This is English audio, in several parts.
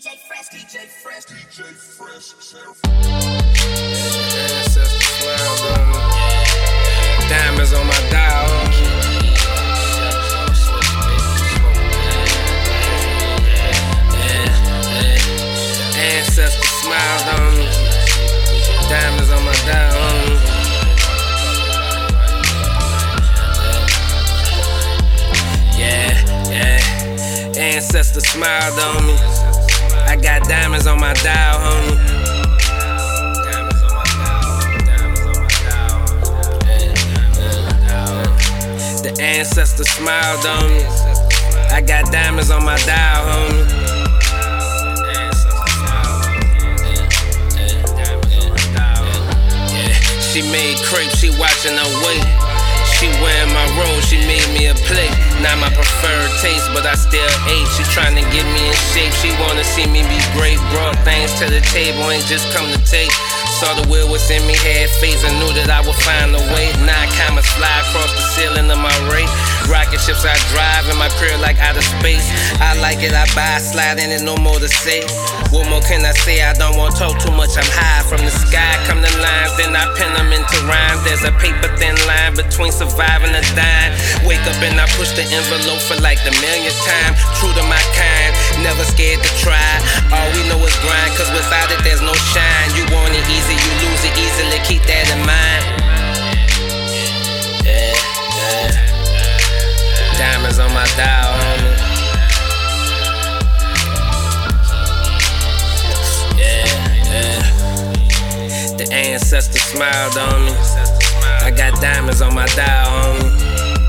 Diamonds on my dial. Ancestors smiled on me. Diamonds on my dial. Ancestors smiled on me. I got diamonds on my dial, homie. The ancestors smiled on me. I got diamonds on my dial, homie. She made crepe, she watching her weight. She wearing my robe, she made me a plate. Not my preferred taste, but I still ate. She tryna get me in shape, she wanna see me be great. Brought things to the table, ain't just come to take. Saw the will was in me, had faith, and knew that I would find a way. Now I kinda slide across the ceiling of my rate. Rocket ships I drive in my career like outer space. I like it, I buy, slide in it, no more to say. What more can I say? I don't wanna talk too much, I'm high. From the sky come the lines, then I pen them into rhymes. There's a paper thin line between surviving and dying. Wake up and I push the envelope for like the millionth time. True to my kind, never scared to try. All we know is grind, cause without it there's no shine. You want it easy, you lose it easily, keep that in mind. Diamonds on my dial, homie. The ancestors smiled on me. I got diamonds on my dial, homie.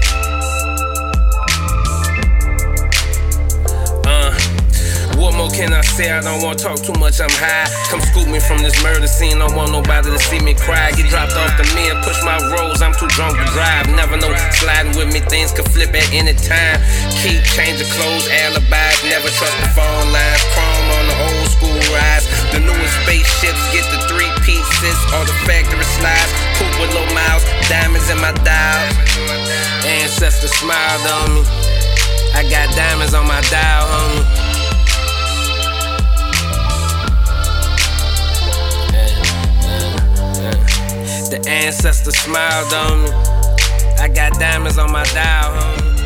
What more can I say? I don't wanna talk too much, I'm high. Come scoop me from this murder scene, don't want nobody to see me cry. Get dropped off the me and push my rolls, I'm too drunk to drive. Never know, sliding with me, things could flip at any time. Keep changing clothes, alibis, never trust the phone lines. Chrome on the old school rides. The newest spaceships get the 3 pieces, all the factory slides. Coupe with low miles, diamonds in my dial. Ancestors smiled on me. I got diamonds on my dial, homie. The ancestors smiled on me. I got diamonds on my dial, homie.